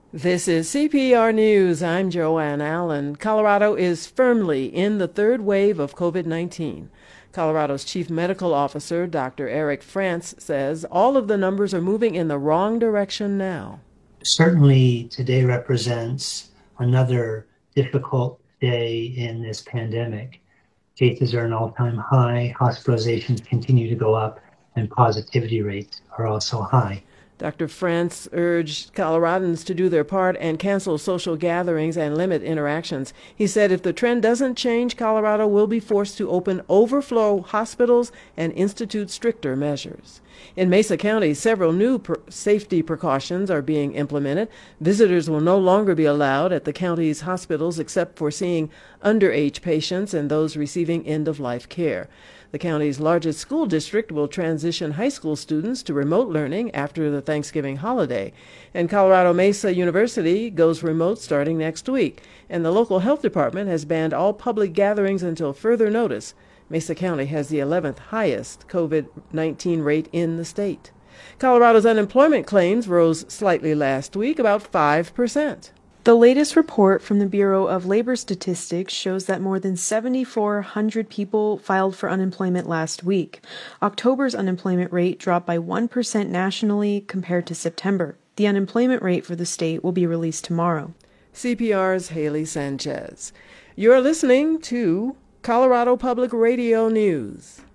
This is CPR News. I'm Joanne Allen. Colorado is firmly in the third wave of COVID-19. Colorado's Chief Medical Officer, Dr. Eric France, says all of the numbers are moving in the wrong direction now. Certainly, today represents another difficult day in this pandemic. Cases are an all-time high, hospitalizations continue to go up, and positivity rates are also high. Dr. France urged Coloradans to do their part and cancel social gatherings and limit interactions. He said if the trend doesn't change, Colorado will be forced to open overflow hospitals and institute stricter measures. In Mesa County, several new safety precautions are being implemented. Visitors will no longer be allowed at the county's hospitals except for seeing underage patients and those receiving end-of-life care. The county's largest school district will transition high school students to remote learning after the Thanksgiving holiday. And Colorado Mesa University goes remote starting next week. And the local health department has banned all public gatherings until further notice. Mesa County has the 11th highest COVID-19 rate in the state. Colorado's unemployment claims rose slightly last week, about 5%. The latest report from the Bureau of Labor Statistics shows that more than 7,400 people filed for unemployment last week. October's unemployment rate dropped by 1% nationally compared to September. The unemployment rate for the state will be released tomorrow. CPR's Haley Sanchez. You're listening to Colorado Public Radio News.